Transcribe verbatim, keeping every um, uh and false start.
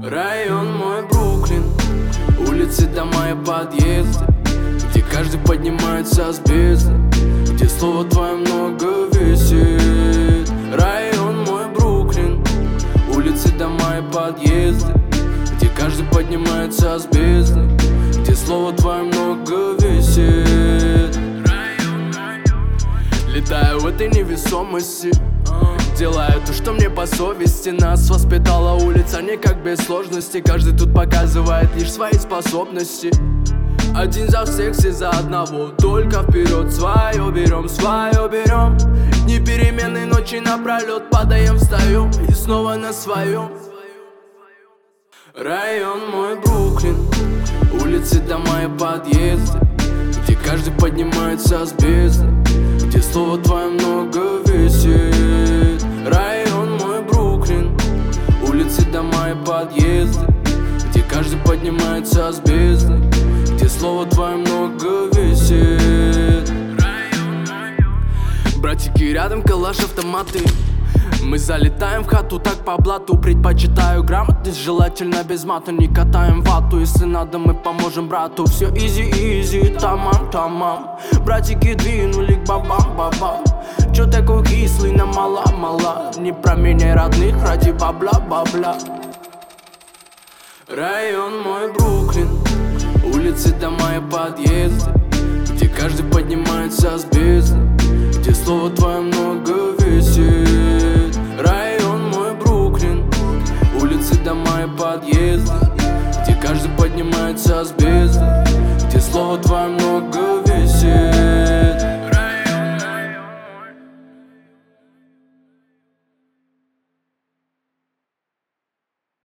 Район мой Бруклин, улицы, дома и подъезды, где каждый поднимается с бездны, где слово твое много весит. Район мой Бруклин, улицы, дома и подъезды, где каждый поднимается с бездны, где слово твое много весит. Летаю в этой невесомости, делаю то, что мне по совести. Нас воспитала улица не как без сложности. Каждый тут показывает лишь свои способности. Один за всех, все за одного. Только вперед, свое берем, свое берем. Дни перемены, ночи напролет. Падаем, встаем и снова на своем. Район мой Бруклин, улицы, дома и подъезды, где каждый поднимается с бездны, где слово твое много весит. Район мой Бруклин, улицы, дома и подъезды, где каждый поднимается с бездны, где слово твое много весит. Братики рядом, калаш, автоматы. Мы залетаем в хату так по блату. Предпочитаю грамотность, желательно без мата. Не катаем вату, если надо мы поможем брату. Все изи-изи, тамам-тамам. Братики двинули к бабам-бабам. Чё такой кислый, на мала-мала? Не променяй родных ради бабла-бабла. Район мой Бруклин, улицы, дома и подъезды, где каждый поднимается с бездны, где слово твое много весит. Район мой Бруклин, улицы, дома и подъезды, где каждый поднимается с бездны, где слово твое много